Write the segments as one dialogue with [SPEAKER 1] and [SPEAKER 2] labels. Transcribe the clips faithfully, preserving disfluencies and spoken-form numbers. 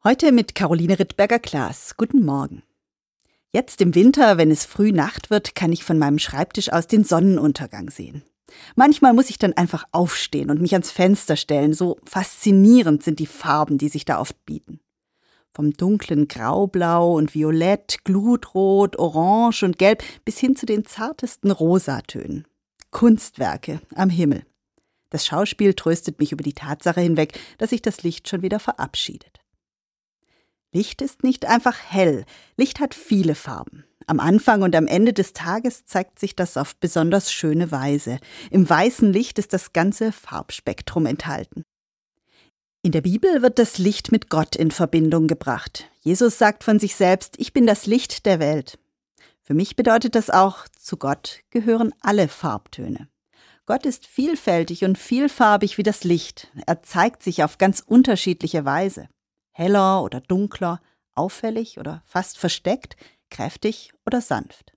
[SPEAKER 1] Heute mit Caroline Rittberger-Klaas. Guten Morgen. Jetzt im Winter, wenn es früh Nacht wird, kann ich von meinem Schreibtisch aus den Sonnenuntergang sehen. Manchmal muss ich dann einfach aufstehen und mich ans Fenster stellen. So faszinierend sind die Farben, die sich da oft bieten. Vom dunklen Graublau und Violett, Glutrot, Orange und Gelb bis hin zu den zartesten Rosatönen. Kunstwerke am Himmel. Das Schauspiel tröstet mich über die Tatsache hinweg, dass sich das Licht schon wieder verabschiedet. Licht ist nicht einfach hell. Licht hat viele Farben. Am Anfang und am Ende des Tages zeigt sich das auf besonders schöne Weise. Im weißen Licht ist das ganze Farbspektrum enthalten. In der Bibel wird das Licht mit Gott in Verbindung gebracht. Jesus sagt von sich selbst, ich bin das Licht der Welt. Für mich bedeutet das auch, zu Gott gehören alle Farbtöne. Gott ist vielfältig und vielfarbig wie das Licht. Er zeigt sich auf ganz unterschiedliche Weise. Heller oder dunkler, auffällig oder fast versteckt, kräftig oder sanft.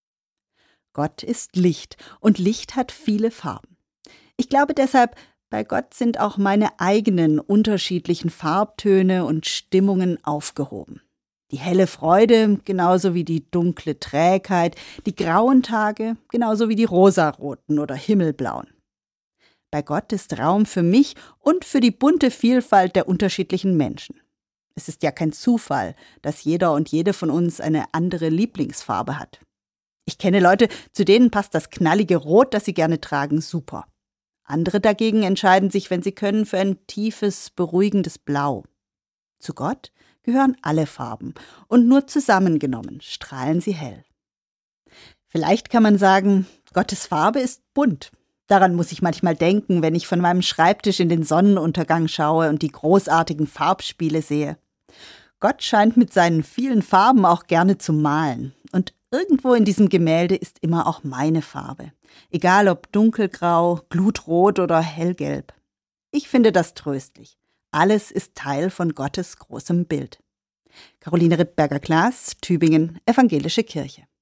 [SPEAKER 1] Gott ist Licht und Licht hat viele Farben. Ich glaube deshalb, bei Gott sind auch meine eigenen unterschiedlichen Farbtöne und Stimmungen aufgehoben. Die helle Freude genauso wie die dunkle Trägheit, die grauen Tage genauso wie die rosaroten oder himmelblauen. Bei Gott ist Raum für mich und für die bunte Vielfalt der unterschiedlichen Menschen. Es ist ja kein Zufall, dass jeder und jede von uns eine andere Lieblingsfarbe hat. Ich kenne Leute, zu denen passt das knallige Rot, das sie gerne tragen, super. Andere dagegen entscheiden sich, wenn sie können, für ein tiefes, beruhigendes Blau. Zu Gott gehören alle Farben und nur zusammengenommen strahlen sie hell. Vielleicht kann man sagen, Gottes Farbe ist bunt. Daran muss ich manchmal denken, wenn ich von meinem Schreibtisch in den Sonnenuntergang schaue und die großartigen Farbspiele sehe. Gott scheint mit seinen vielen Farben auch gerne zu malen. Und irgendwo in diesem Gemälde ist immer auch meine Farbe. Egal ob dunkelgrau, glutrot oder hellgelb. Ich finde das tröstlich. Alles ist Teil von Gottes großem Bild. Caroline Rittberger-Klaas, Tübingen, Evangelische Kirche.